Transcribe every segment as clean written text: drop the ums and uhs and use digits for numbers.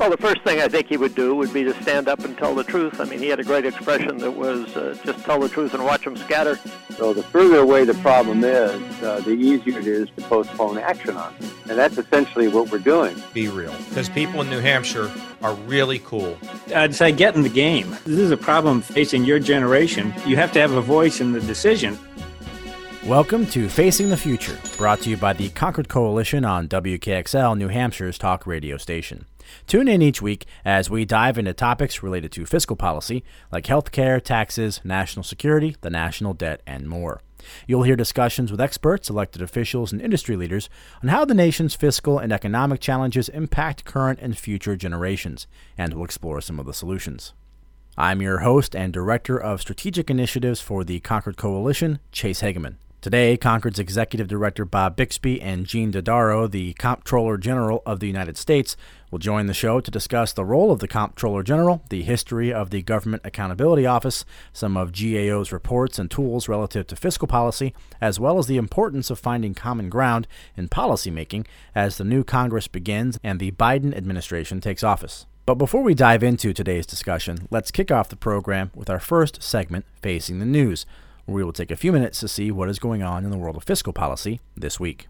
Well, the first thing I think he would do would be to stand up and tell the truth. I mean, he had a great expression that was just tell the truth and watch them scatter. So the further away the problem is, the easier it is to postpone action on it. And that's essentially what we're doing. Be real. Because people in New Hampshire are really cool. I'd say get in the game. This is a problem facing your generation. You have to have a voice in the decision. Welcome to Facing the Future, brought to you by the Concord Coalition on WKXL, New Hampshire's talk radio station. Tune in each week as we dive into topics related to fiscal policy, like healthcare, taxes, national security, the national debt, and more. You'll hear discussions with experts, elected officials, and industry leaders on how the nation's fiscal and economic challenges impact current and future generations, and we'll explore some of the solutions. I'm your host and Director of Strategic Initiatives for the Concord Coalition, Chase Hageman. Today, Concord's Executive Director Bob Bixby and Gene Dodaro, the Comptroller General of the United States, will join the show to discuss the role of the Comptroller General, the history of the Government Accountability Office, some of GAO's reports and tools relative to fiscal policy, as well as the importance of finding common ground in policymaking as the new Congress begins and the Biden administration takes office. But before we dive into today's discussion, let's kick off the program with our first segment, Facing the News, where we will take a few minutes to see what is going on in the world of fiscal policy this week.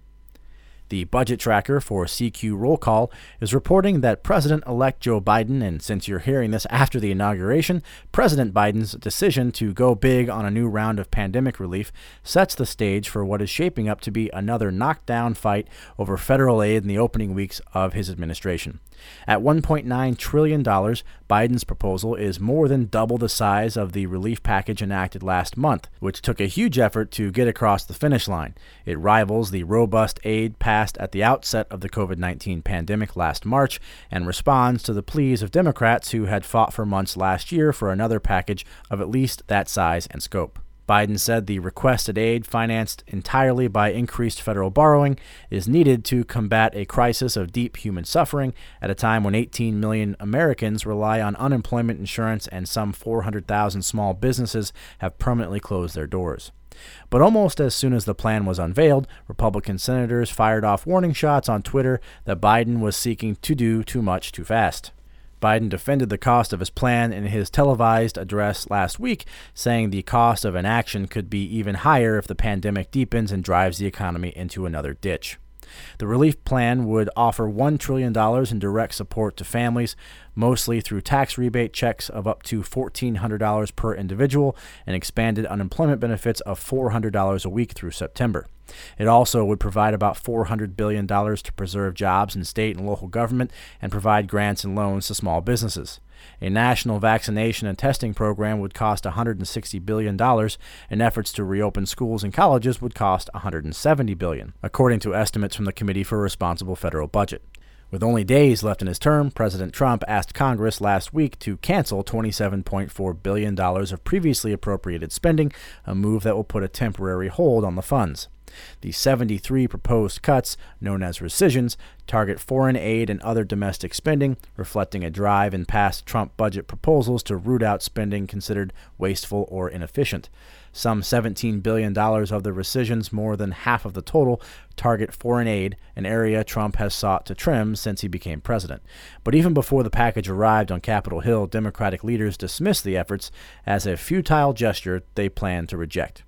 The budget tracker for CQ Roll Call is reporting that President-elect Joe Biden, and since you're hearing this after the inauguration, President Biden's decision to go big on a new round of pandemic relief sets the stage for what is shaping up to be another knockdown fight over federal aid in the opening weeks of his administration. At $1.9 trillion, Biden's proposal is more than double the size of the relief package enacted last month, which took a huge effort to get across the finish line. It rivals the robust aid passed at the outset of the COVID-19 pandemic last March and responds to the pleas of Democrats who had fought for months last year for another package of at least that size and scope. Biden said the requested aid, financed entirely by increased federal borrowing, is needed to combat a crisis of deep human suffering at a time when 18 million Americans rely on unemployment insurance and some 400,000 small businesses have permanently closed their doors. But almost as soon as the plan was unveiled, Republican senators fired off warning shots on Twitter that Biden was seeking to do too much too fast. Biden defended the cost of his plan in his televised address last week, saying the cost of inaction could be even higher if the pandemic deepens and drives the economy into another ditch. The relief plan would offer $1 trillion in direct support to families, mostly through tax rebate checks of up to $1,400 per individual and expanded unemployment benefits of $400 a week through September. It also would provide about $400 billion to preserve jobs in state and local government and provide grants and loans to small businesses. A national vaccination and testing program would cost $160 billion, and efforts to reopen schools and colleges would cost $170 billion, according to estimates from the Committee for a Responsible Federal Budget. With only days left in his term, President Trump asked Congress last week to cancel $27.4 billion of previously appropriated spending, a move that will put a temporary hold on the funds. The 73 proposed cuts, known as rescissions, target foreign aid and other domestic spending, reflecting a drive in past Trump budget proposals to root out spending considered wasteful or inefficient. Some $17 billion of the rescissions, more than half of the total, target foreign aid, an area Trump has sought to trim since he became president. But even before the package arrived on Capitol Hill, Democratic leaders dismissed the efforts as a futile gesture they plan to reject.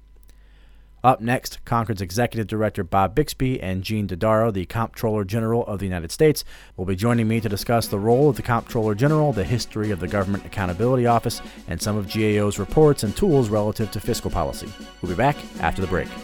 Up next, Concord's Executive Director Bob Bixby and Gene Dodaro, the Comptroller General of the United States, will be joining me to discuss the role of the Comptroller General, the history of the Government Accountability Office, and some of GAO's reports and tools relative to fiscal policy. We'll be back after the break.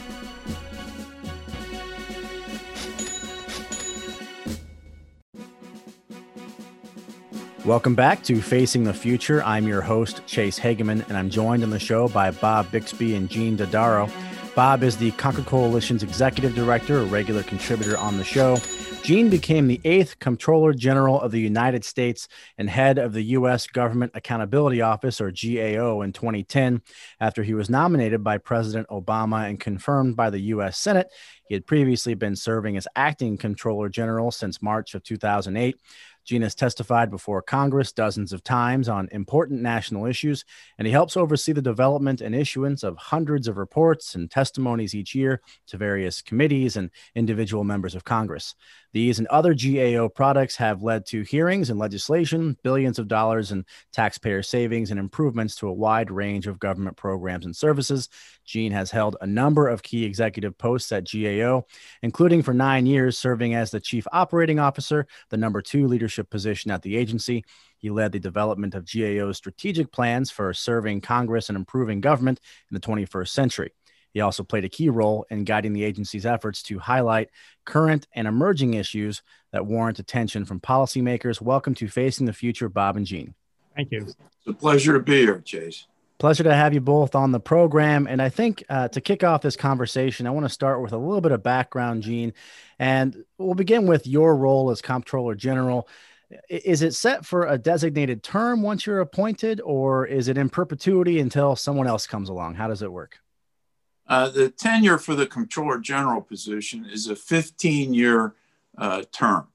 Welcome back to Facing the Future. I'm your host, Chase Hageman, and I'm joined on the show by Bob Bixby and Gene Dodaro. Bob is the Concord Coalition's Executive Director, a regular contributor on the show. Gene became the 8th Comptroller General of the United States and head of the U.S. Government Accountability Office, or GAO, in 2010 after he was nominated by President Obama and confirmed by the U.S. Senate. He had previously been serving as acting Comptroller General since March of 2008. Gene has testified before Congress dozens of times on important national issues, and he helps oversee the development and issuance of hundreds of reports and testimonies each year to various committees and individual members of Congress. These and other GAO products have led to hearings and legislation, billions of dollars in taxpayer savings, and improvements to a wide range of government programs and services. Gene has held a number of key executive posts at GAO, including for 9 years serving as the Chief Operating Officer, the number 2 leadership position at the agency. He led the development of GAO's strategic plans for serving Congress and improving government in the 21st century. He also played a key role in guiding the agency's efforts to highlight current and emerging issues that warrant attention from policymakers. Welcome to Facing the Future, Bob and Gene. Thank you. It's a pleasure to be here, Chase. Pleasure to have you both on the program. And I think to kick off this conversation, I want to start with a little bit of background, Gene. And we'll begin with your role as Comptroller General. Is it set for a designated term once you're appointed, or is it in perpetuity until someone else comes along? How does it work? The tenure for the Comptroller General position is a 15-year term.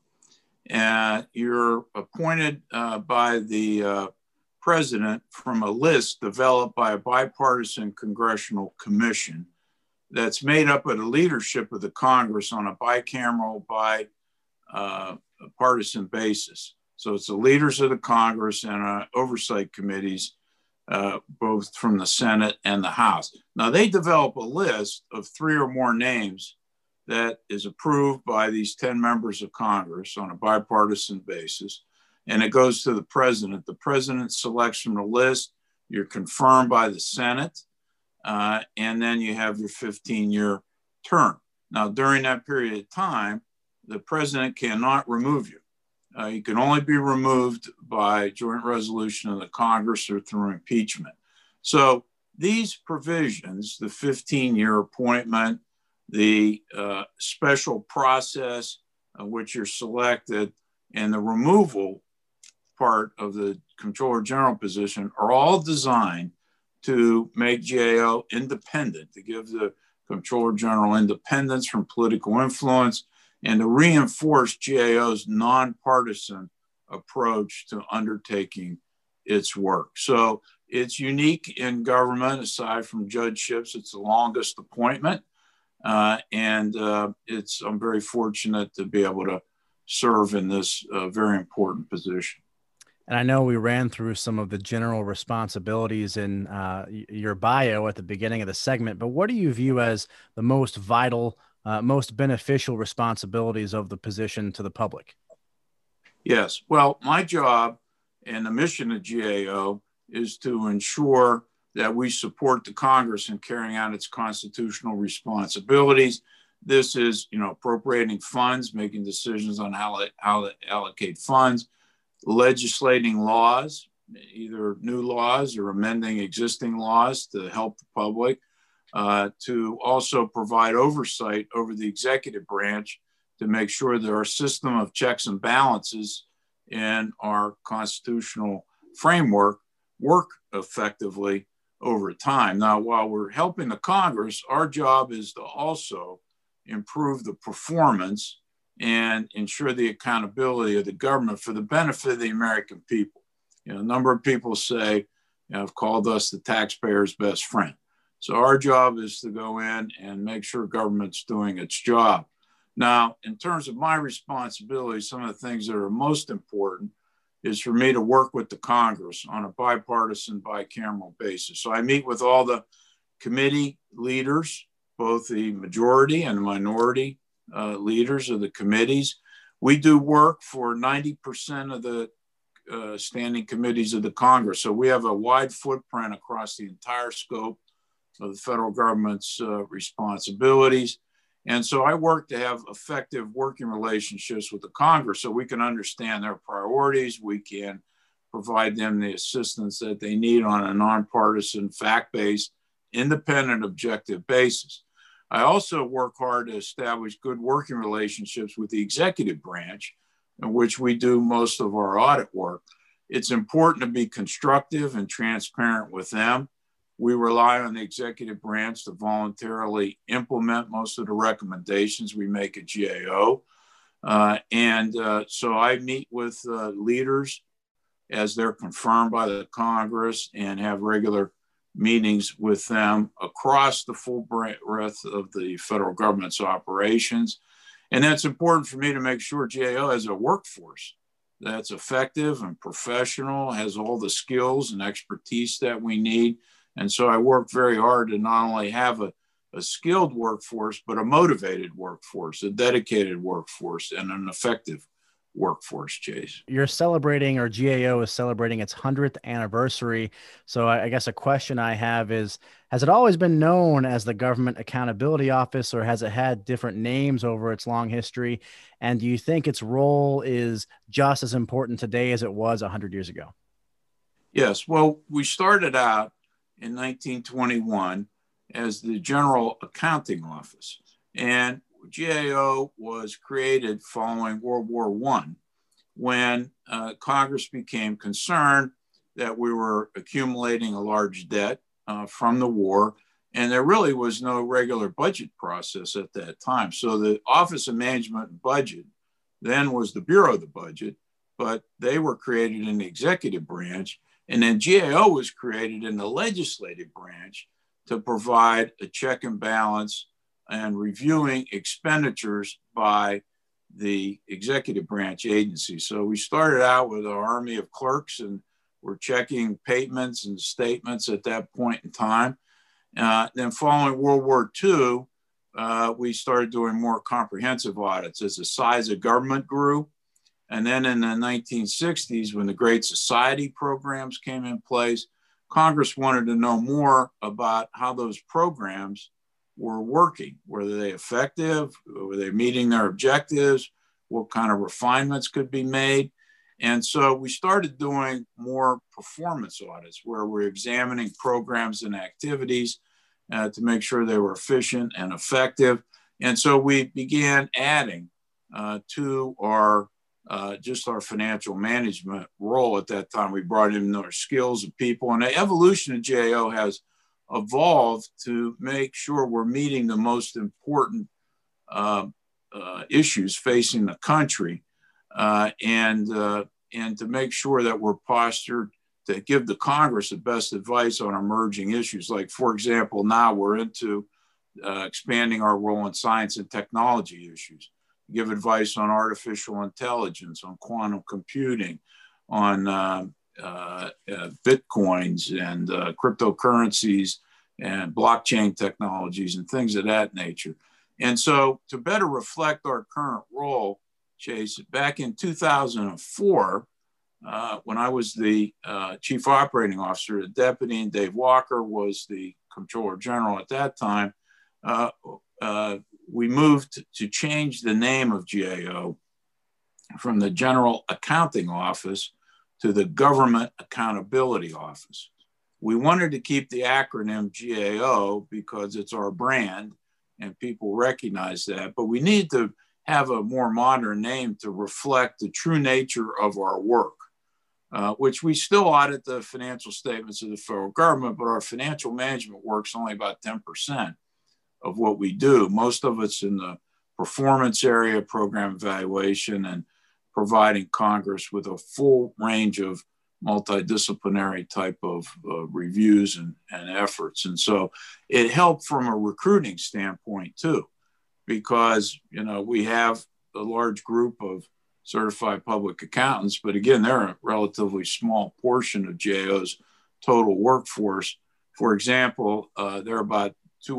You're appointed by the president from a list developed by a bipartisan congressional commission that's made up of the leadership of the Congress on a bicameral, bipartisan basis. So it's the leaders of the Congress and oversight committees, both from the Senate and the House. Now, they develop a list of 3 or more names that is approved by these 10 members of Congress on a bipartisan basis, and it goes to the president. The president selects from the list, you're confirmed by the Senate, and then you have your 15-year term. Now, during that period of time, the president cannot remove you. You can only be removed by joint resolution of the Congress or through impeachment. So these provisions, the 15-year appointment, the special process of which you're selected, and the removal part of the Comptroller General position are all designed to make GAO independent, to give the Comptroller General independence from political influence, and to reinforce GAO's nonpartisan approach to undertaking its work. So it's unique in government. Aside from judgeships, it's the longest appointment. I'm very fortunate to be able to serve in this very important position. And I know we ran through some of the general responsibilities in your bio at the beginning of the segment, but what do you view as the most vital, most beneficial responsibilities of the position to the public? Yes. Well, my job and the mission of GAO is to ensure that we support the Congress in carrying out its constitutional responsibilities. This is, appropriating funds, making decisions on how to allocate funds, legislating laws, either new laws or amending existing laws to help the public, to also provide oversight over the executive branch to make sure that our system of checks and balances in our constitutional framework work effectively over time. Now, while we're helping the Congress, our job is to also improve the performance and ensure the accountability of the government for the benefit of the American people. A number of people say, have called us the taxpayer's best friend. So our job is to go in and make sure government's doing its job. Now, in terms of my responsibility, some of the things that are most important is for me to work with the Congress on a bipartisan, bicameral basis. So I meet with all the committee leaders, both the majority and the minority leaders of the committees. We do work for 90% of the standing committees of the Congress. So we have a wide footprint across the entire scope of the federal government's responsibilities. And so I work to have effective working relationships with the Congress so we can understand their priorities. We can provide them the assistance that they need on a nonpartisan, fact-based, independent, objective basis. I also work hard to establish good working relationships with the executive branch, in which we do most of our audit work. It's important to be constructive and transparent with them. We rely on the executive branch to voluntarily implement most of the recommendations we make at GAO. So I meet with leaders as they're confirmed by the Congress and have regular meetings with them across the full breadth of the federal government's operations. And that's important for me to make sure GAO has a workforce that's effective and professional, has all the skills and expertise that we need. And so I work very hard to not only have a skilled workforce, but a motivated workforce, a dedicated workforce, and an effective workforce, Chase. You're celebrating, or GAO is celebrating its 100th anniversary. So I guess a question I have is, has it always been known as the Government Accountability Office, or has it had different names over its long history? And do you think its role is just as important today as it was 100 years ago? Yes. Well, we started out in 1921 as the General Accounting Office. And GAO was created following World War I, when Congress became concerned that we were accumulating a large debt from the war, and there really was no regular budget process at that time. So the Office of Management and Budget then was the Bureau of the Budget, but they were created in the executive branch, and then GAO was created in the legislative branch to provide a check and balance and reviewing expenditures by the executive branch agency. So we started out with an army of clerks, and we're checking payments and statements at that point in time. Then following World War II, we started doing more comprehensive audits as the size of government grew. And then in the 1960s, when the Great Society programs came in place, Congress wanted to know more about how those programs were working. Were they effective? Were they meeting their objectives? What kind of refinements could be made? And so we started doing more performance audits, where we're examining programs and activities to make sure they were efficient and effective. And so we began adding to our just our financial management role at that time. We brought in our skills of people, and the evolution of GAO has evolved to make sure we're meeting the most important issues facing the country, and to make sure that we're postured to give the Congress the best advice on emerging issues. Like, for example, now we're into expanding our role in science and technology issues, give advice on artificial intelligence, on quantum computing, on bitcoins and cryptocurrencies and blockchain technologies and things of that nature. And so to better reflect our current role, Chase, back in 2004, when I was the chief operating officer, the deputy, and Dave Walker was the comptroller general at that time, we moved to change the name of GAO from the General Accounting Office to the Government Accountability Office. We wanted to keep the acronym GAO because it's our brand and people recognize that, but we need to have a more modern name to reflect the true nature of our work, which we still audit the financial statements of the federal government, but our financial management work's only about 10% of what we do. Most of it's in the performance area, program evaluation, and providing Congress with a full range of multidisciplinary type of reviews and efforts. And so it helped from a recruiting standpoint too, because, you know, we have a large group of certified public accountants, but again, they're a relatively small portion of GAO's total workforce. For example, there are about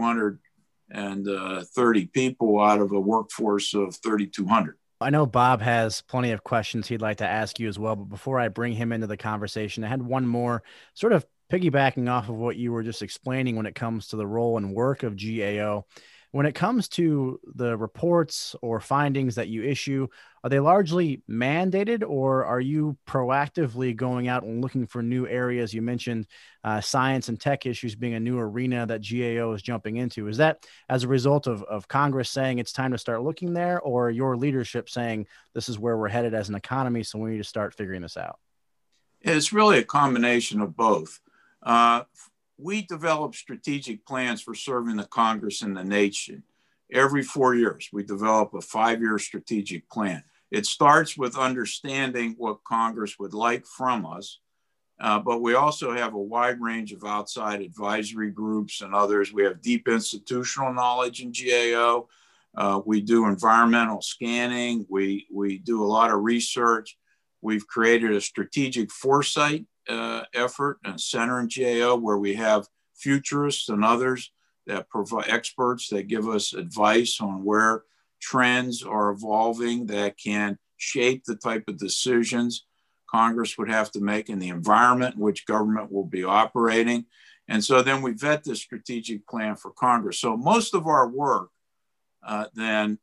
230 people out of a workforce of 3,200. I know Bob has plenty of questions he'd like to ask you as well, but before I bring him into the conversation, I had one more, sort of piggybacking off of what you were just explaining when it comes to the role and work of GAO. When it comes to the reports or findings that you issue, are they largely mandated, or are you proactively going out and looking for new areas? You mentioned science and tech issues being a new arena that GAO is jumping into. Is that as a result of Congress saying it's time to start looking there, or your leadership saying this is where we're headed as an economy, so we need to start figuring this out? It's really a combination of both. We develop strategic plans for serving the Congress and the nation. Every 4 years, we develop a 5-year strategic plan. It starts with understanding what Congress would like from us, but we also have a wide range of outside advisory groups and others. We have deep institutional knowledge in GAO. We do environmental scanning. We do a lot of research. We've created a strategic foresight effort and center in GAO where we have futurists and others that provide experts that give us advice on where trends are evolving that can shape the type of decisions Congress would have to make in the environment in which government will be operating. And so then we vet this strategic plan for Congress. So most of our work then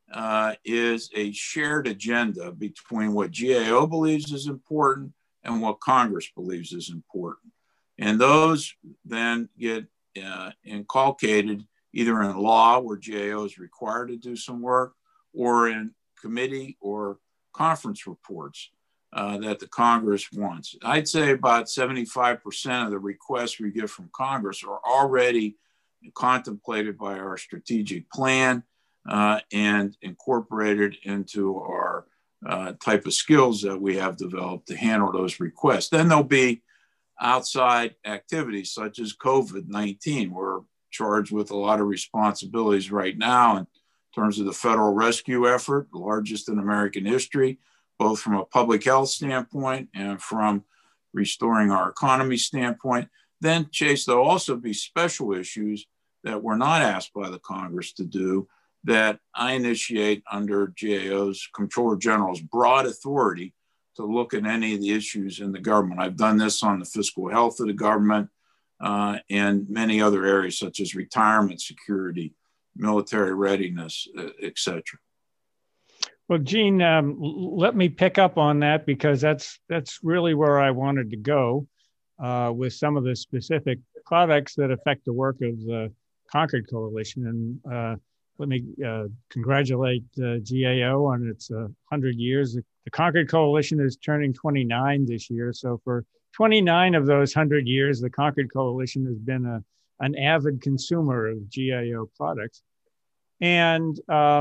is a shared agenda between what GAO believes is important and what Congress believes is important. And those then get inculcated either in law, where GAO is required to do some work, or in committee or conference reports that the Congress wants. I'd say about 75% of the requests we get from Congress are already contemplated by our strategic plan and incorporated into our type of skills that we have developed to handle those requests. Then there'll be outside activities such as COVID-19. We're charged with a lot of responsibilities right now in terms of the federal rescue effort, the largest in American history, both from a public health standpoint and from restoring our economy standpoint. Then, Chase, there'll also be special issues that we're not asked by the Congress to do that I initiate under GAO's Comptroller General's broad authority to look at any of the issues in the government. I've done this on the fiscal health of the government and many other areas such as retirement security, military readiness, et cetera. Well, Gene, let me pick up on that because that's really where I wanted to go with some of the specific products that affect the work of the Concord Coalition. And let me congratulate GAO on its 100 years. The Concord Coalition is turning 29 this year. So for 29 of those 100 years, the Concord Coalition has been an avid consumer of GAO products. And,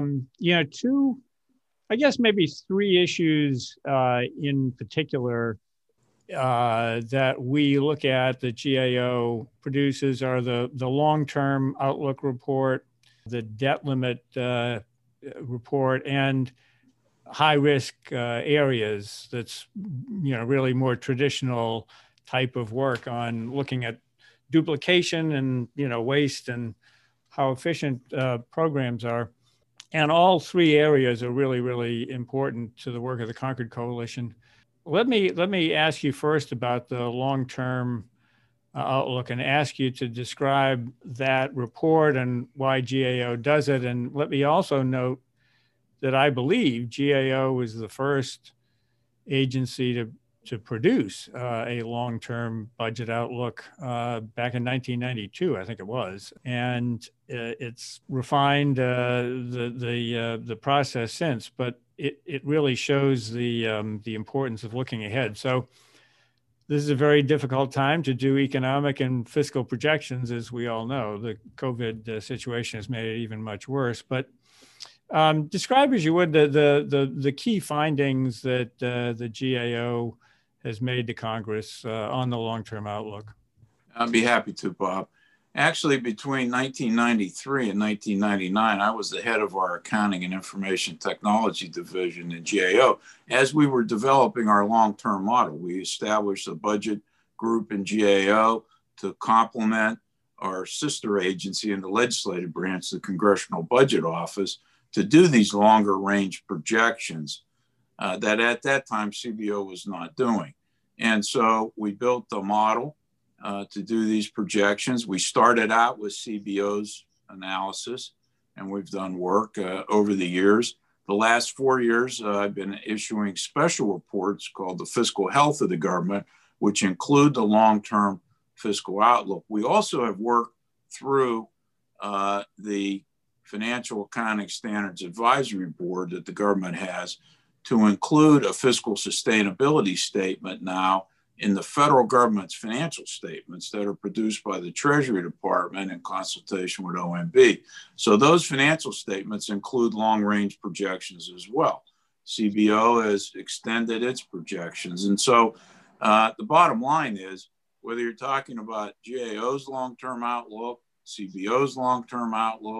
I guess maybe three issues in particular that we look at that GAO produces are the long-term outlook report, the debt limit report, and high-risk areas. That's really more traditional type of work on looking at duplication and waste and how efficient programs are. And all three areas are really, really important to the work of the Concord Coalition. Let me ask you first about the long-term outlook and ask you to describe that report and why GAO does it. And let me also note that I believe GAO was the first agency to produce a long-term budget outlook back in 1992, I think it was, and it's refined the process since. But it really shows the importance of looking ahead. So this is a very difficult time to do economic and fiscal projections, as we all know. The COVID situation has made it even much worse. But describe, as you would, the key findings that the GAO has made to Congress on the long-term outlook. I'd be happy to, Bob. Actually, between 1993 and 1999, I was the head of our Accounting and Information Technology Division in GAO. As we were developing our long-term model, we established a budget group in GAO to complement our sister agency in the legislative branch, the Congressional Budget Office, to do these longer range projections that at that time CBO was not doing. And so we built a model to do these projections. We started out with CBO's analysis, and we've done work over the years. The last 4 years, I've been issuing special reports called the Fiscal Health of the Government, which include the long-term fiscal outlook. We also have worked through the Financial Accounting Standards Advisory Board that the government has to include a fiscal sustainability statement now in the federal government's financial statements that are produced by the Treasury Department in consultation with OMB. So those financial statements include long-range projections as well. CBO has extended its projections. And so the bottom line is, whether you're talking about GAO's long-term outlook, CBO's long-term outlook,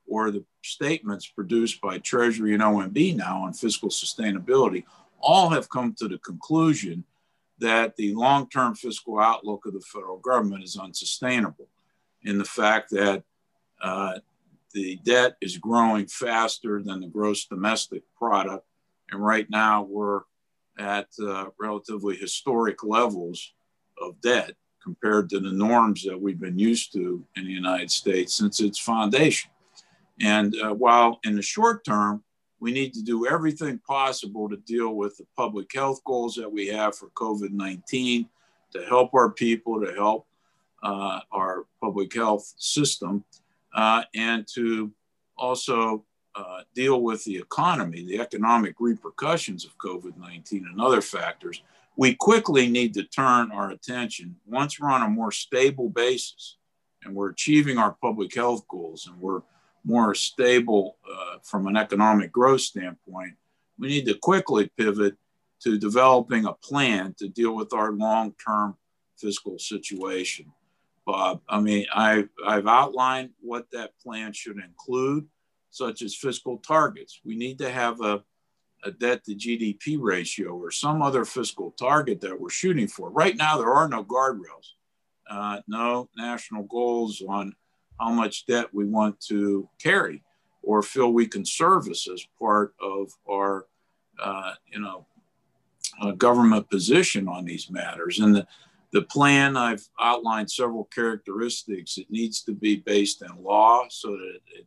or the statements produced by Treasury and OMB now on fiscal sustainability all have come to the conclusion that the long-term fiscal outlook of the federal government is unsustainable, in the fact that the debt is growing faster than the gross domestic product. And right now we're at relatively historic levels of debt compared to the norms that we've been used to in the United States since its foundation. And while in the short term, we need to do everything possible to deal with the public health goals that we have for COVID-19, to help our people, to help our public health system, and to also deal with the economy, the economic repercussions of COVID-19 and other factors, we quickly need to turn our attention, once we're on a more stable basis and we're achieving our public health goals and we're more stable from an economic growth standpoint, we need to quickly pivot to developing a plan to deal with our long-term fiscal situation. Bob, I mean, I've outlined what that plan should include, such as fiscal targets. We need to have a debt to GDP ratio or some other fiscal target that we're shooting for. Right now, there are no guardrails, no national goals on how much debt we want to carry or feel we can service as part of our, government position on these matters. And the plan, I've outlined several characteristics. It needs to be based in law so that it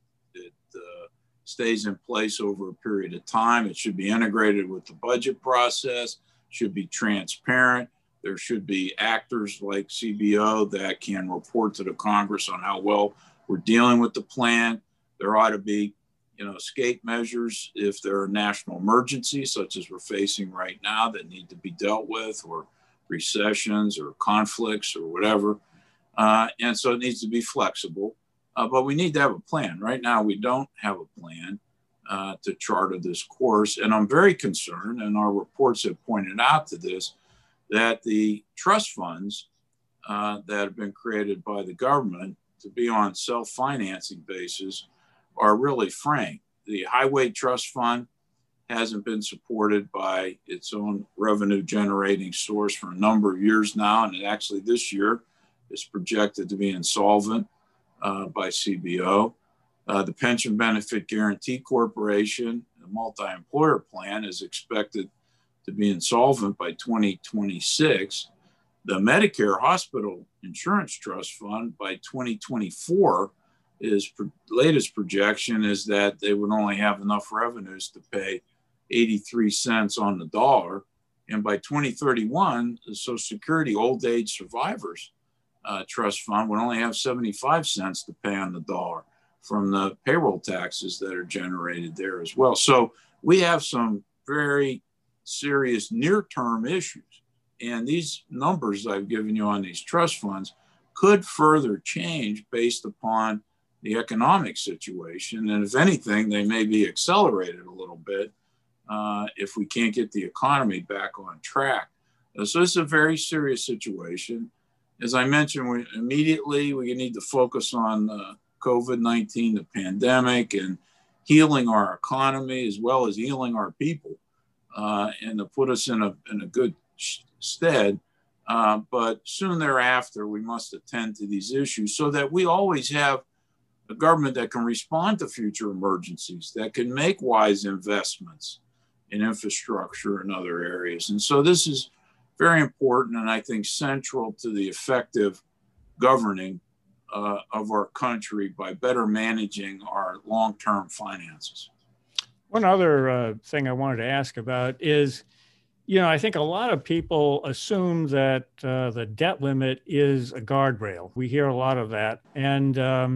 stays in place over a period of time. It should be integrated with the budget process, should be transparent. There should be actors like CBO that can report to the Congress on how well we're dealing with the plan. There ought to be, escape measures if there are national emergencies, such as we're facing right now, that need to be dealt with, or recessions or conflicts or whatever. And so it needs to be flexible, but we need to have a plan. Right now, we don't have a plan to charter this course. And I'm very concerned, and our reports have pointed out to this, that the trust funds that have been created by the government to be on self-financing basis are really fraying. The Highway Trust Fund hasn't been supported by its own revenue generating source for a number of years now. And actually this year is projected to be insolvent by CBO. The Pension Benefit Guaranty Corporation, the multi-employer plan, is expected to be insolvent by 2026. The Medicare Hospital Insurance Trust Fund by 2024, latest projection is that they would only have enough revenues to pay 83 cents on the dollar. And by 2031, the Social Security Old Age Survivors Trust Fund would only have 75 cents to pay on the dollar from the payroll taxes that are generated there as well. So we have some very serious near-term issues. And these numbers I've given you on these trust funds could further change based upon the economic situation. And if anything, they may be accelerated a little bit if we can't get the economy back on track. So this is a very serious situation. As I mentioned, we need to focus on COVID-19, the pandemic, and healing our economy as well as healing our people, and to put us in a good stead. But soon thereafter, we must attend to these issues so that we always have a government that can respond to future emergencies, that can make wise investments in infrastructure and other areas. And so this is very important, and I think central to the effective governing of our country by better managing our long-term finances. One other thing I wanted to ask about is, I think a lot of people assume that the debt limit is a guardrail. We hear a lot of that. And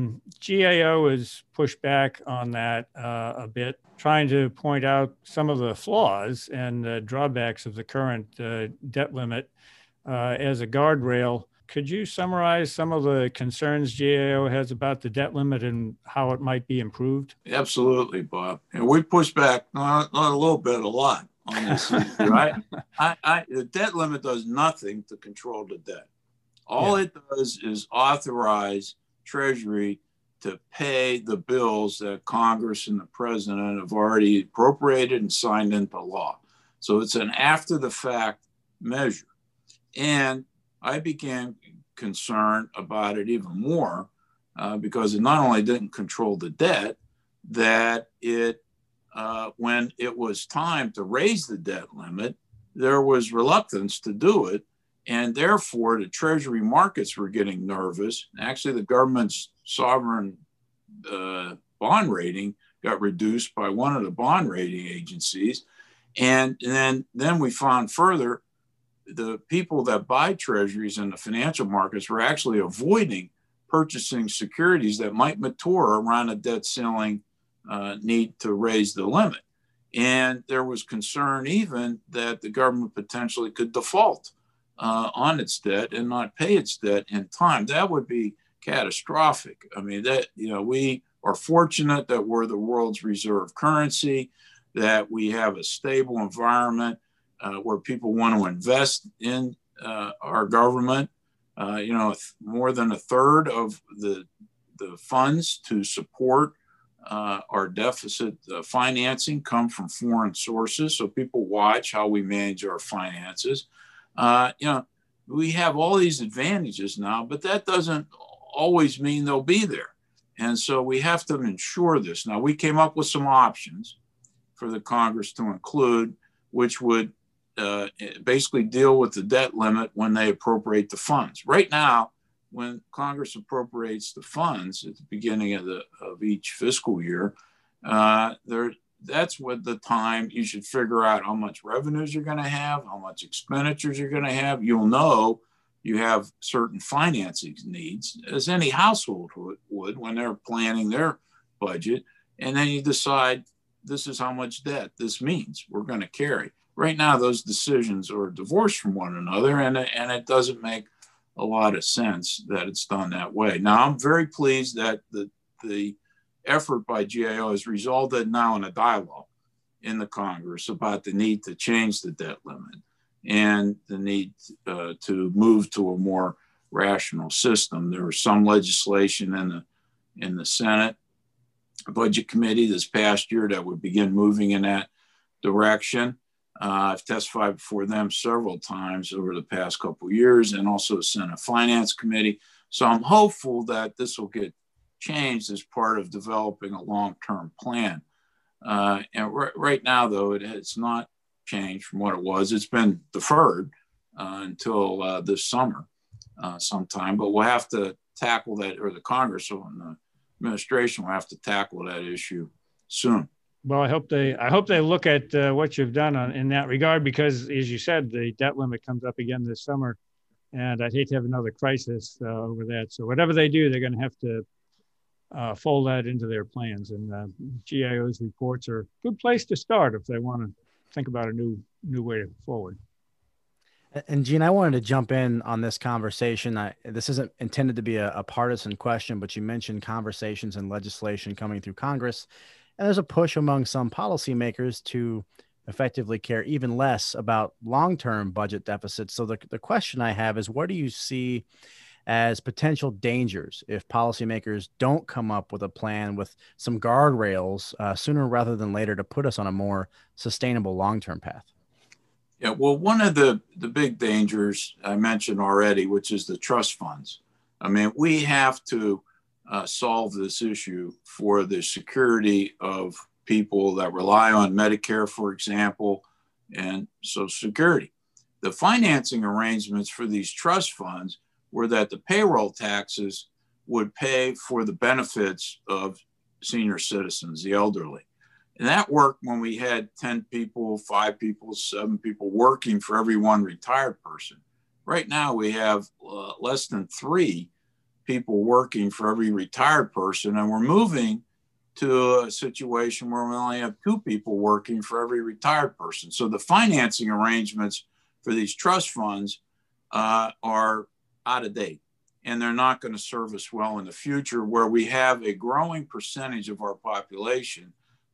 GAO has pushed back on that a bit, trying to point out some of the flaws and drawbacks of the current debt limit as a guardrail. Could you summarize some of the concerns GAO has about the debt limit and how it might be improved? Absolutely, Bob. And we push back not a little bit, a lot on this issue, right? The debt limit does nothing to control the debt. All it does is authorize Treasury to pay the bills that Congress and the president have already appropriated and signed into law. So it's an after the fact measure. And I became concerned about it even more because it not only didn't control the debt, that it, when it was time to raise the debt limit, there was reluctance to do it. And therefore, the Treasury markets were getting nervous. Actually, the government's sovereign bond rating got reduced by one of the bond rating agencies. And then we found further, the people that buy treasuries in the financial markets were actually avoiding purchasing securities that might mature around a debt ceiling need to raise the limit. And there was concern even that the government potentially could default on its debt and not pay its debt in time. That would be catastrophic. I mean, that, we are fortunate that we're the world's reserve currency, that we have a stable environment where people want to invest in our government. More than a third of the funds to support our deficit financing come from foreign sources. So people watch how we manage our finances. We have all these advantages now, but that doesn't always mean they'll be there. And so we have to ensure this. Now, we came up with some options for the Congress to include, which would basically deal with the debt limit when they appropriate the funds. Right now, when Congress appropriates the funds at the beginning of each fiscal year, that's what the time you should figure out how much revenues you're going to have, how much expenditures you're going to have. You'll know you have certain financing needs, as any household would when they're planning their budget. And then you decide, this is how much debt this means we're going to carry. Right now, those decisions are divorced from one another, and it doesn't make a lot of sense that it's done that way. Now, I'm very pleased that the effort by GAO has resulted now in a dialogue in the Congress about the need to change the debt limit and the need to move to a more rational system. There was some legislation in the Senate Budget Committee this past year that would begin moving in that direction. I've testified before them several times over the past couple of years, and also the Senate Finance Committee. So I'm hopeful that this will get changed as part of developing a long-term plan. And right now, though, it's not changed from what it was. It's been deferred until this summer sometime, but we'll have to tackle that, or the Congress and the administration will have to tackle that issue soon. Well, I hope they look at what you've done in that regard, because, as you said, the debt limit comes up again this summer, and I'd hate to have another crisis over that. So whatever they do, they're going to have to fold that into their plans. And GAO's reports are a good place to start if they want to think about a new way forward. And Gene, I wanted to jump in on this conversation. This isn't intended to be a partisan question, but you mentioned conversations and legislation coming through Congress. And there's a push among some policymakers to effectively care even less about long-term budget deficits. So the question I have is, what do you see as potential dangers if policymakers don't come up with a plan with some guardrails sooner rather than later to put us on a more sustainable long-term path? Yeah, well, one of the big dangers I mentioned already, which is the trust funds. I mean, we have to solve this issue for the security of people that rely on Medicare, for example, and Social Security. The financing arrangements for these trust funds were that the payroll taxes would pay for the benefits of senior citizens, the elderly. And that worked when we had 10 people, 5 people, 7 people working for every one retired person. Right now, we have less than 3 people working for every retired person, and we're moving to a situation where we only have 2 people working for every retired person. So the financing arrangements for these trust funds are out of date, and they're not going to serve us well in the future, where we have a growing percentage of our population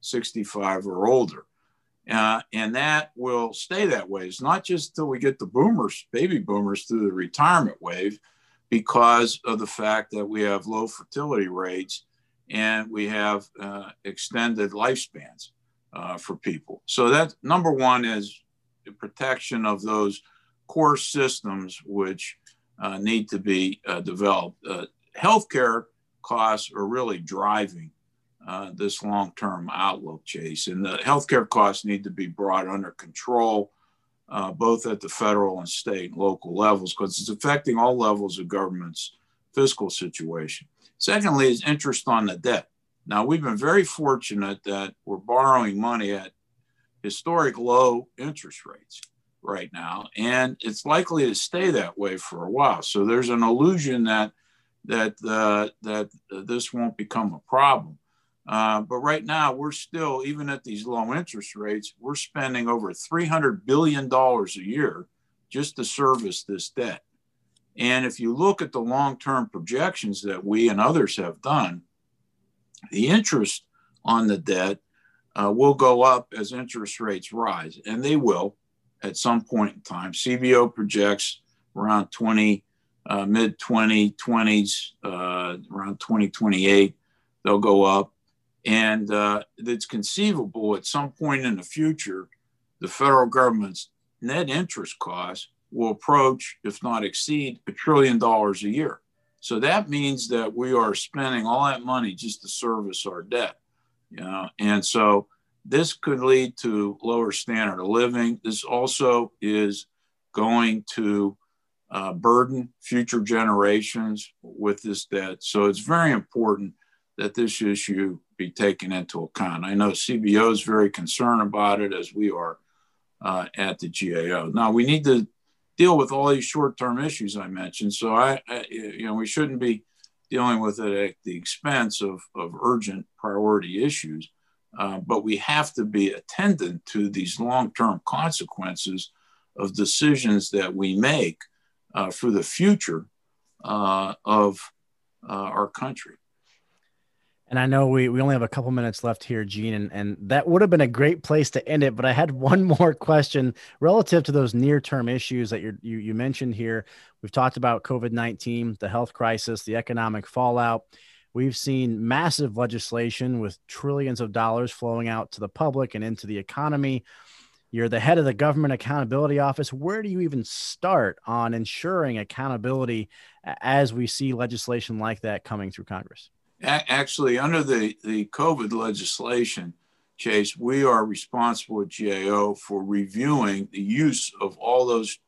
65 or older. And that will stay that way. It's not just till we get the boomers, baby boomers, through the retirement wave, because of the fact that we have low fertility rates and we have extended lifespans for people. So that number one is the protection of those core systems which need to be developed. Healthcare costs are really driving this long-term outlook, Chase, and the healthcare costs need to be brought under control, both at the federal and state and local levels, because it's affecting all levels of government's fiscal situation. Secondly is interest on the debt. Now, we've been very fortunate that we're borrowing money at historic low interest rates right now, and it's likely to stay that way for a while. So there's an illusion that this won't become a problem. But right now, we're still, even at these low interest rates, we're spending over $300 billion a year just to service this debt. And if you look at the long-term projections that we and others have done, the interest on the debt will go up as interest rates rise, and they will at some point in time. CBO projects around mid-2020s, around 2028, they'll go up. And it's conceivable at some point in the future, the federal government's net interest costs will approach, if not exceed, $1 trillion a year. So that means that we are spending all that money just to service our debt, and so this could lead to lower standard of living. This also is going to burden future generations with this debt. So it's very important that this issue be taken into account. I know CBO is very concerned about it, as we are at the GAO. Now, we need to deal with all these short-term issues I mentioned. So we shouldn't be dealing with it at the expense of urgent priority issues, but we have to be attendant to these long-term consequences of decisions that we make for the future of our country. And I know we only have a couple minutes left here, Gene, and that would have been a great place to end it. But I had one more question relative to those near-term issues that you mentioned here. We've talked about COVID-19, the health crisis, the economic fallout. We've seen massive legislation with trillions of dollars flowing out to the public and into the economy. You're the head of the Government Accountability Office. Where do you even start on ensuring accountability as we see legislation like that coming through Congress? Actually, under the COVID legislation, Chase, we are responsible at GAO for reviewing the use of all those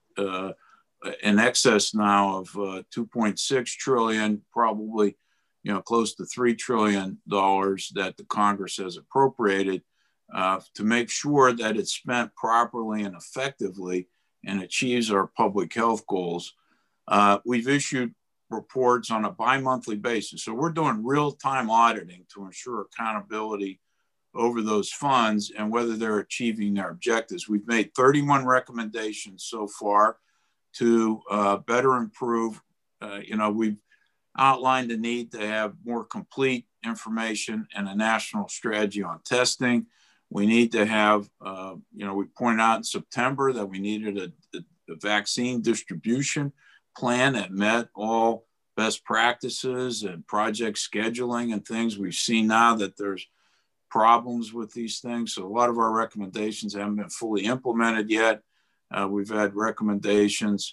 in excess now of 2.6 trillion, probably close to $3 trillion that the Congress has appropriated to make sure that it's spent properly and effectively and achieves our public health goals. We've issued reports on a bi-monthly basis. So we're doing real-time auditing to ensure accountability over those funds and whether they're achieving their objectives. We've made 31 recommendations so far to better improve. We've outlined the need to have more complete information and a national strategy on testing. We need to have, we pointed out in September that we needed a vaccine distribution plan that met all best practices and project scheduling and things. We've seen now that there's problems with these things. So a lot of our recommendations haven't been fully implemented yet. We've had recommendations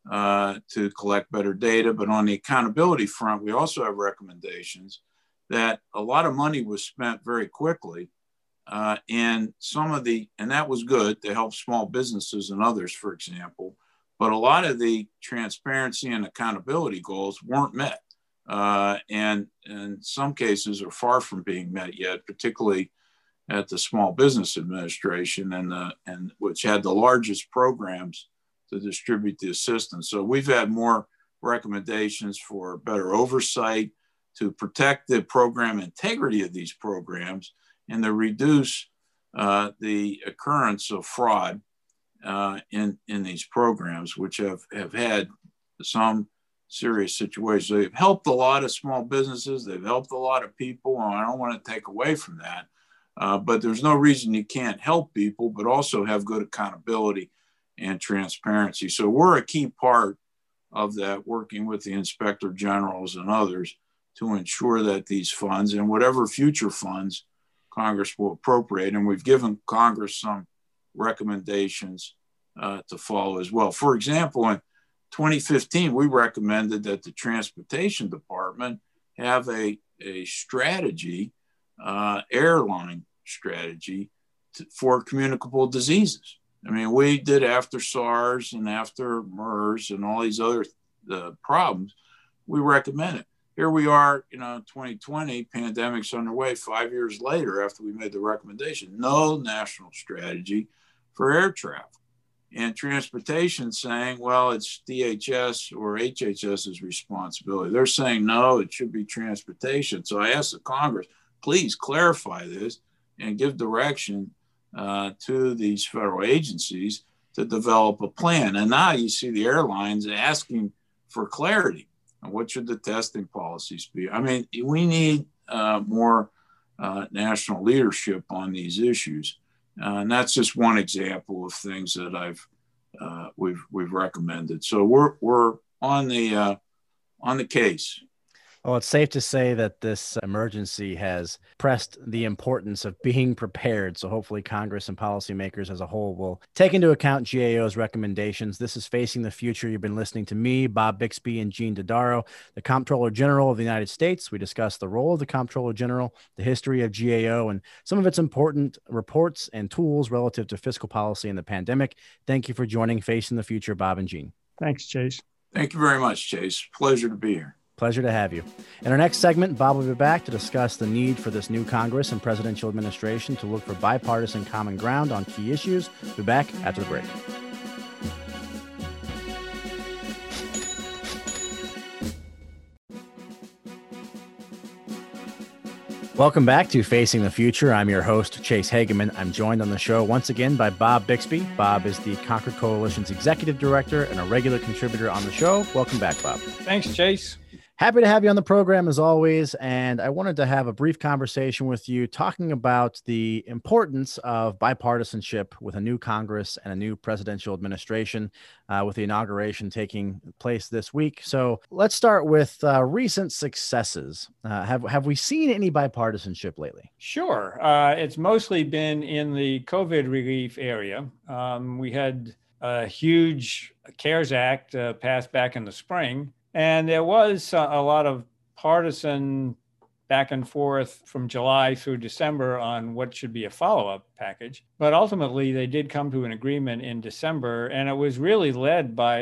to collect better data, but on the accountability front, we also have recommendations that a lot of money was spent very quickly. And that was good to help small businesses and others, for example. But a lot of the transparency and accountability goals weren't met, and in some cases are far from being met yet, particularly at the Small Business Administration, and which had the largest programs to distribute the assistance. So we've had more recommendations for better oversight to protect the program integrity of these programs and to reduce the occurrence of fraud in these programs, which have had some serious situations. They've helped a lot of small businesses. They've helped a lot of people. And I don't want to take away from that. But there's no reason you can't help people, but also have good accountability and transparency. So we're a key part of that, working with the inspector generals and others to ensure that these funds and whatever future funds Congress will appropriate, and we've given Congress some recommendations to follow as well. For example, in 2015, we recommended that the Transportation Department have a strategy, airline strategy for communicable diseases. I mean, we did after SARS and after MERS and all these other problems, we recommended. Here we are, 2020, pandemic's underway 5 years later after we made the recommendation. No national strategy for air travel. And transportation saying, well, it's DHS or HHS's responsibility. They're saying, no, it should be transportation. So I asked the Congress, please clarify this and give direction to these federal agencies to develop a plan. And now you see the airlines asking for clarity. And what should the testing policies be? I mean, we need more national leadership on these issues. And that's just one example of things that we've recommended. So we're on the case. Well, it's safe to say that this emergency has pressed the importance of being prepared. So hopefully Congress and policymakers as a whole will take into account GAO's recommendations. This is Facing the Future. You've been listening to me, Bob Bixby, and Gene Dodaro, the Comptroller General of the United States. We discussed the role of the Comptroller General, the history of GAO, and some of its important reports and tools relative to fiscal policy and the pandemic. Thank you for joining Facing the Future, Bob and Gene. Thanks, Chase. Thank you very much, Chase. Pleasure to be here. Pleasure to have you. In our next segment, Bob will be back to discuss the need for this new Congress and presidential administration to look for bipartisan common ground on key issues. We'll be back after the break. Welcome back to Facing the Future. I'm your host, Chase Hageman. I'm joined on the show once again by Bob Bixby. Bob is the Concord Coalition's Executive Director and a regular contributor on the show. Welcome back, Bob. Thanks, Chase. Happy to have you on the program as always. And I wanted to have a brief conversation with you talking about the importance of bipartisanship with a new Congress and a new presidential administration with the inauguration taking place this week. So let's start with recent successes. Have we seen any bipartisanship lately? Sure. It's mostly been in the COVID relief area. We had a huge CARES Act passed back in the spring. And there was a lot of partisan back and forth from July through December on what should be a follow-up package. But ultimately, they did come to an agreement in December, and it was really led by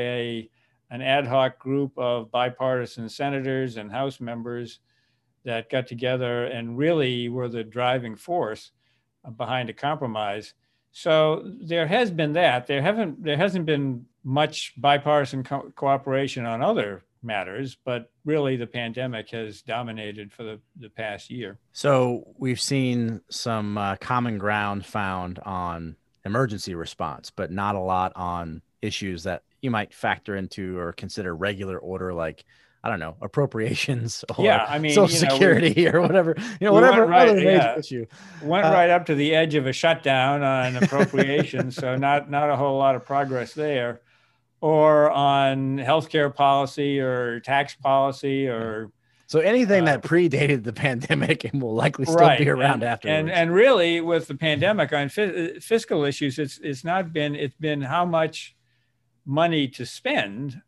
an ad hoc group of bipartisan senators and House members that got together and really were the driving force behind a compromise. So there has been that. There hasn't been much bipartisan cooperation on other matters, but really the pandemic has dominated for the past year. So we've seen some common ground found on emergency response, but not a lot on issues that you might factor into or consider regular order, like, I don't know, appropriations or Social Security or whatever, whatever other major issue. Went right up to the edge of a shutdown on appropriations. So not a whole lot of progress there. Or on healthcare policy or tax policy or so anything that predated the pandemic and will likely still be around afterwards. And really with the pandemic on fiscal issues, it's been how much money to spend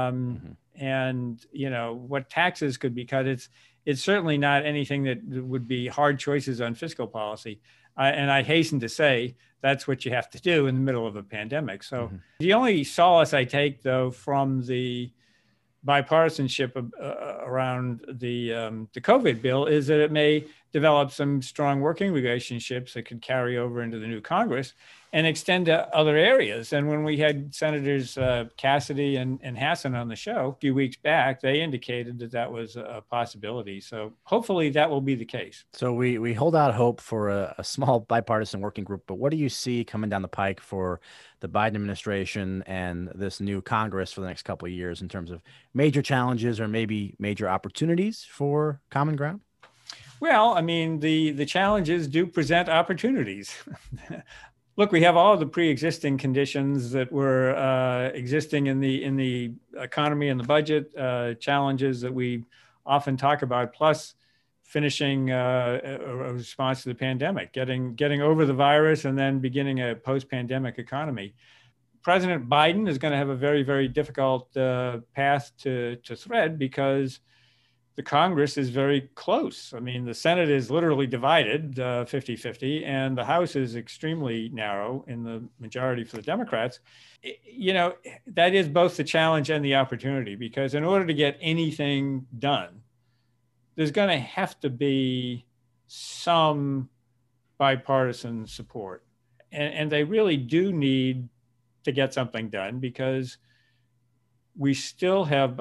and what taxes could be cut. It's certainly not anything that would be hard choices on fiscal policy. And I hasten to say that's what you have to do in the middle of a pandemic. So the only solace I take, though, from the bipartisanship around the COVID bill is that it may develop some strong working relationships that could carry over into the new Congress and extend to other areas. And when we had Senators Cassidy and Hassan on the show a few weeks back, they indicated that was a possibility. So hopefully that will be the case. So we hold out hope for a small bipartisan working group, but what do you see coming down the pike for the Biden administration and this new Congress for the next couple of years in terms of major challenges or maybe major opportunities for common ground? Well, I mean, the challenges do present opportunities. Look, we have all of the pre-existing conditions that were existing in the economy and the budget, challenges that we often talk about, plus finishing a response to the pandemic, getting over the virus and then beginning a post-pandemic economy. President Biden is going to have a very, very difficult path to thread because the Congress is very close. I mean, the Senate is literally divided 50-50, and the House is extremely narrow in the majority for the Democrats. You know, that is both the challenge and the opportunity, because in order to get anything done, there's going to have to be some bipartisan support. And they really do need to get something done, because we still have,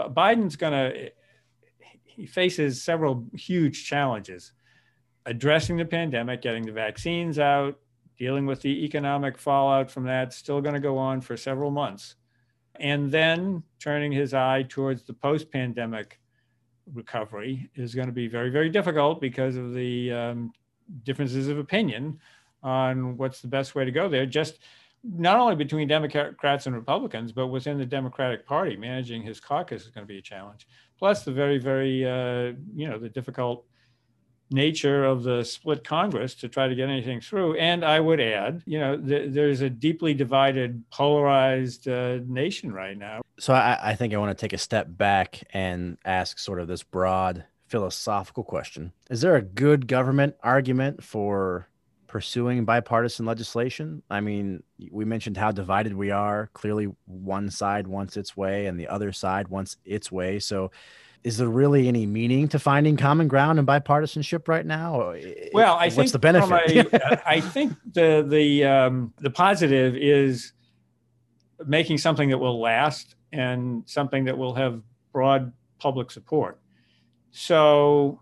he faces several huge challenges: addressing the pandemic, getting the vaccines out, dealing with the economic fallout from that, still going to go on for several months, and then turning his eye towards the post-pandemic recovery is going to be very, very difficult because of the differences of opinion on what's the best way to go there, just not only between Democrats and Republicans, but within the Democratic Party. Managing his caucus is going to be a challenge. Plus the very, very, the difficult nature of the split Congress to try to get anything through. And I would add, there's a deeply divided, polarized nation right now. So I think I want to take a step back and ask sort of this broad philosophical question. Is there a good government argument for pursuing bipartisan legislation? I mean, we mentioned how divided we are. Clearly, one side wants its way and the other side wants its way. So is there really any meaning to finding common ground and bipartisanship right now? Well, I think what's the benefit? I think the positive is making something that will last and something that will have broad public support. So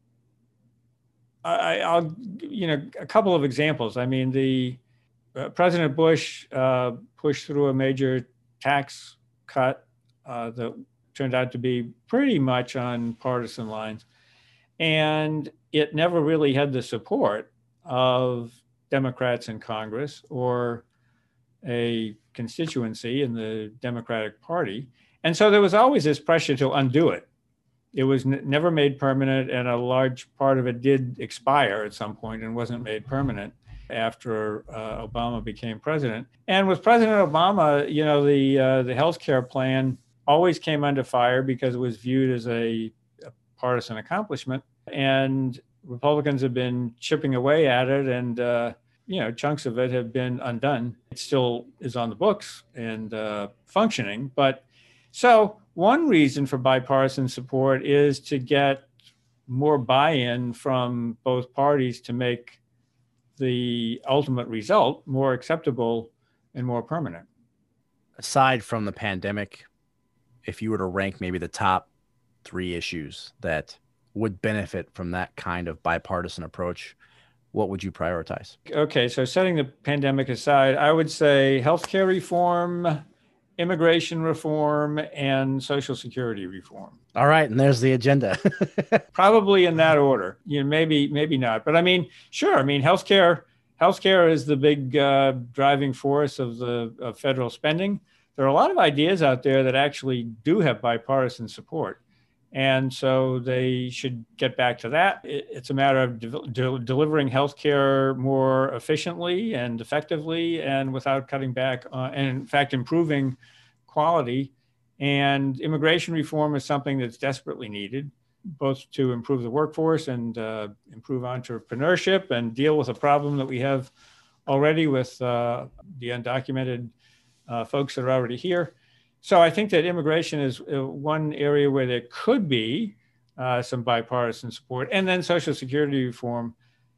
I'll a couple of examples. I mean, the President Bush pushed through a major tax cut that turned out to be pretty much on partisan lines, and it never really had the support of Democrats in Congress or a constituency in the Democratic Party, and so there was always this pressure to undo it. It was never made permanent, and a large part of it did expire at some point and wasn't made permanent after Obama became president. And with President Obama, the healthcare plan always came under fire because it was viewed as a partisan accomplishment. And Republicans have been chipping away at it, and chunks of it have been undone. It still is on the books and functioning, but so one reason for bipartisan support is to get more buy-in from both parties to make the ultimate result more acceptable and more permanent. Aside from the pandemic, if you were to rank maybe the top 3 issues that would benefit from that kind of bipartisan approach, what would you prioritize? Okay, so setting the pandemic aside, I would say healthcare reform, immigration reform, and Social Security reform. All right, and there's the agenda. Probably in that order. Maybe not. But I mean, sure. I mean, healthcare is the big driving force of federal spending. There are a lot of ideas out there that actually do have bipartisan support. And so they should get back to that. It's a matter of delivering healthcare more efficiently and effectively and without cutting back on, and in fact, improving quality. And immigration reform is something that's desperately needed, both to improve the workforce and improve entrepreneurship and deal with a problem that we have already with the undocumented folks that are already here. So I think that immigration is one area where there could be some bipartisan support. And then Social Security reform,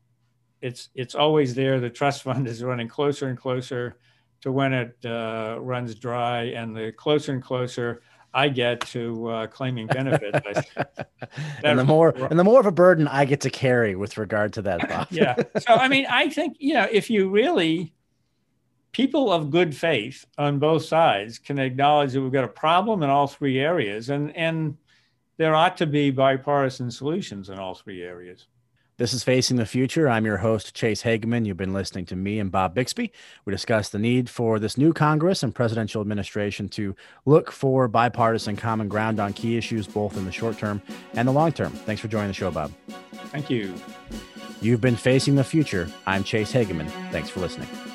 it's always there. The trust fund is running closer and closer to when it runs dry, and the closer and closer I get to claiming benefits. And the more of a burden I get to carry with regard to that, Bob. Yeah. So I mean, I think if you really, people of good faith on both sides can acknowledge that we've got a problem in all 3 areas, and there ought to be bipartisan solutions in all 3 areas. This is Facing the Future. I'm your host, Chase Hageman. You've been listening to me and Bob Bixby. We discussed the need for this new Congress and presidential administration to look for bipartisan common ground on key issues, both in the short term and the long term. Thanks for joining the show, Bob. Thank you. You've been Facing the Future. I'm Chase Hageman. Thanks for listening.